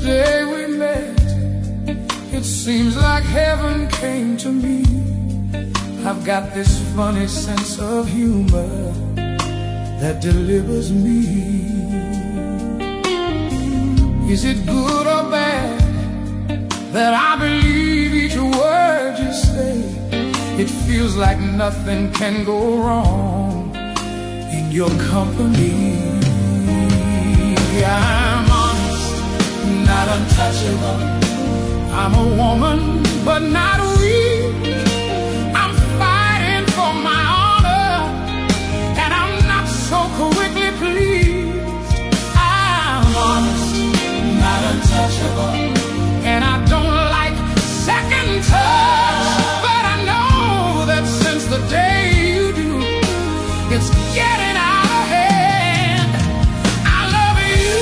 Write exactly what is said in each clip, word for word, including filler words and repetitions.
day we met, it seems like heaven came to me. I've got this funny sense of humor that delivers me. Is it good or bad that I believe each word you say? It feels like nothing can go wrong in your company. I'm honest, not untouchable. I'm a woman, but not weak. I'm fighting for my honor, and I'm not so quickly pleased. I'm honest, not untouchable, and I don't like second touch. But I know that since the day you do, it's getting out of hand. I love you.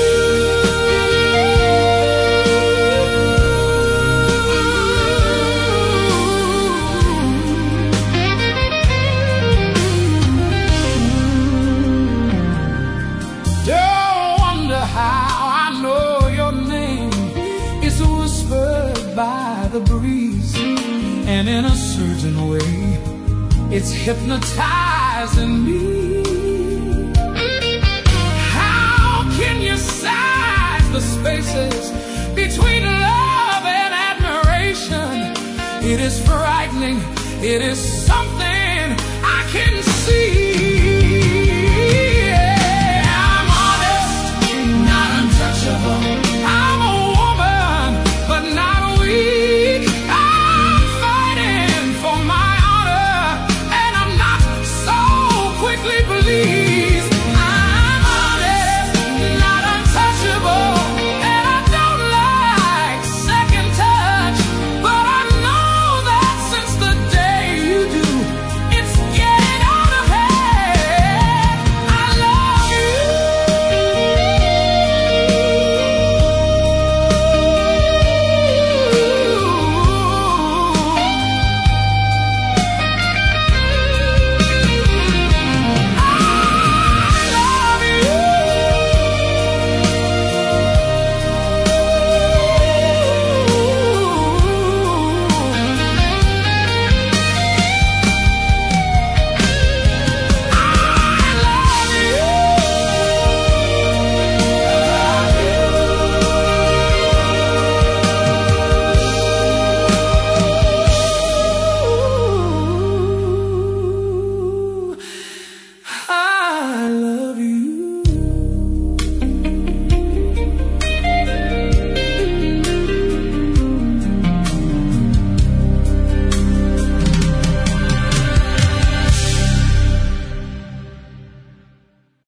Don't wonder how I know your name. It's whispered by the breeze, and in a certain way, it's hypnotizing me. How can you size the spaces between love and admiration? It is frightening. It is something I can